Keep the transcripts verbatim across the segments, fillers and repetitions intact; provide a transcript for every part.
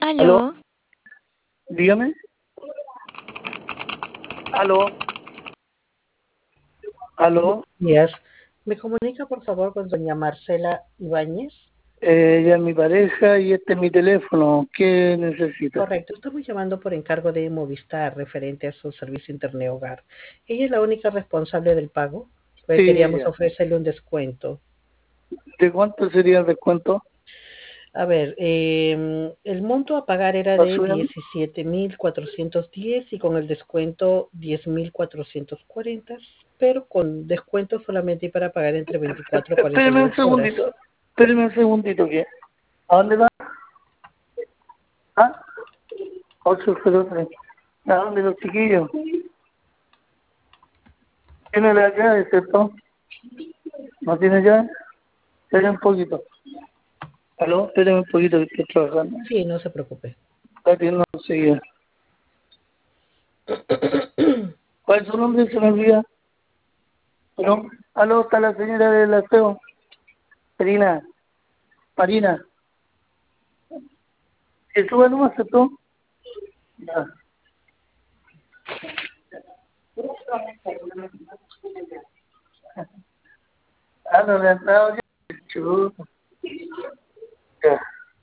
¿Aló? Aló, Dígame. ¿Aló? ¿Aló? Días. ¿Me comunica, por favor, con doña Marcela Ibáñez? Eh, ella es mi pareja y este es mi teléfono. ¿Qué necesita? Correcto. Estamos llamando por encargo de Movistar referente a su servicio Internet Hogar. ¿Ella es la única responsable del pago? Pues Sí, queríamos ella. ofrecerle un descuento. ¿De cuánto sería el descuento? A ver, eh, el monto a pagar era ¿Está de subiendo? diecisiete mil cuatrocientos diez y con el descuento diez mil cuatrocientos cuarenta, pero con descuento solamente para pagar entre veinticuatro y cuarenta y Espéreme un ocho horas. segundito. Espéreme un segundito. ¿Qué? ¿A dónde va? ¿Ah? ocho cero tres. ¿A dónde los chiquillos? ¿Tiene la llave, cierto? ¿No tiene llave? Espéreme un poquito. ¿Aló? Espéreme un poquito que estoy trabajando. Sí, no se preocupe. Está viendo enseguida. ¿Cuál es su nombre? Se me olvida. ¿Aló? ¿Aló? ¿Está la señora del aseo? Marina. Marina. ¿Que suba nomás esto? Ya. Ah, no le han dado ya. Chuta. Ya.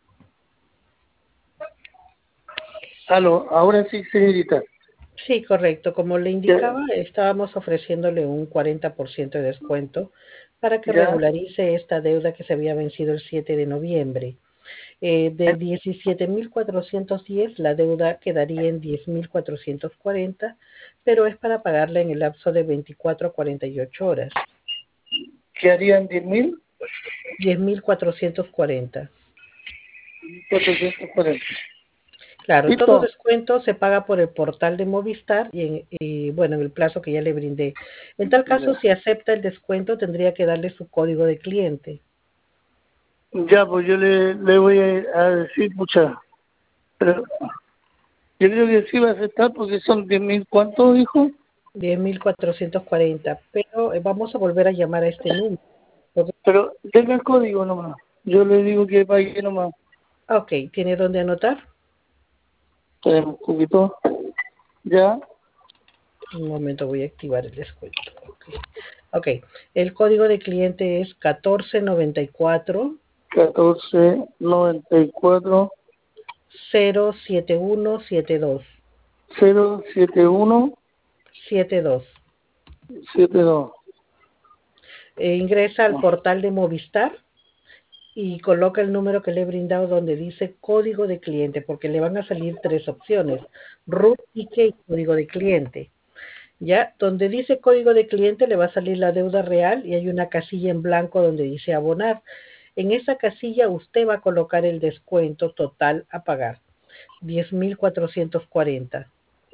Aló, ahora sí, señorita. Sí, correcto. Como le Ya, indicaba, estábamos ofreciéndole un cuarenta por ciento de descuento para que ya. regularice esta deuda que se había vencido el siete de noviembre. Eh, de diecisiete mil cuatrocientos diez, la deuda quedaría en diez mil cuatrocientos cuarenta, pero es para pagarla en el lapso de veinticuatro a cuarenta y ocho horas. ¿Qué harían diez mil? diez mil cuatrocientos cuarenta. cuatrocientos cuarenta. Claro, todo ¿Listo? descuento se paga por el portal de Movistar y, en- y, bueno, en el plazo que ya le brindé. En tal caso, Ya. si acepta el descuento, tendría que darle su código de cliente. Ya, pues yo le, le voy a, a decir, mucha. Pero yo creo que sí va a aceptar porque son diez mil. ¿Cuánto dijo? diez mil cuatrocientos cuarenta, pero eh, vamos a volver a llamar a este número. Porque- Pero tenga el código nomás. Yo le digo que pague nomás. Ok, ¿tiene dónde anotar? Tenemos un poquito. Ya. Un momento, voy a activar el descuento. Ok, ok. El código de cliente es catorce noventa y cuatro catorce noventa y cuatro cero siete uno siete dos cero siete uno siete dos. siete dos. Eh, ingresa al portal de Movistar y coloca el número que le he brindado donde dice código de cliente, porque le van a salir tres opciones: root, ticket y código de cliente. Ya, donde dice código de cliente le va a salir la deuda real y hay una casilla en blanco donde dice abonar. En esa casilla usted va a colocar el descuento total a pagar, diez mil cuatrocientos cuarenta.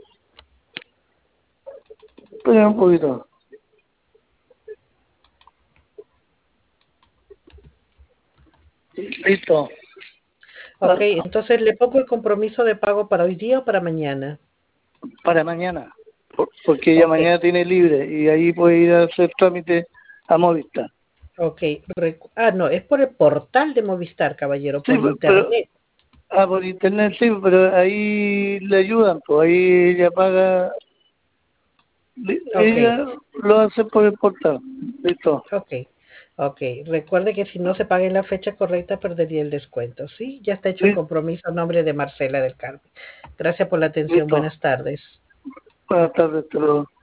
Espera un poquito. Listo. Ok, Ah, entonces le pongo el compromiso de pago para hoy día o para mañana. para mañana. Por- Porque ella Ok, mañana tiene libre y ahí puede ir a hacer trámite a Movistar. ok. Recu- Ah, no, es por el portal de Movistar, caballero, Sí, por pero internet. ah, por internet sí, pero ahí le ayudan, pues ahí ella paga, li- Ok, ella lo hace por el portal. Listo. ok, ok. Recuerde que si no se paga en la fecha correcta, perdería el descuento. Sí, ya está hecho el Li- compromiso a nombre de Marcela del Carmen. Gracias por la atención. Listo. Buenas tardes. Buenas tardes, hasta luego.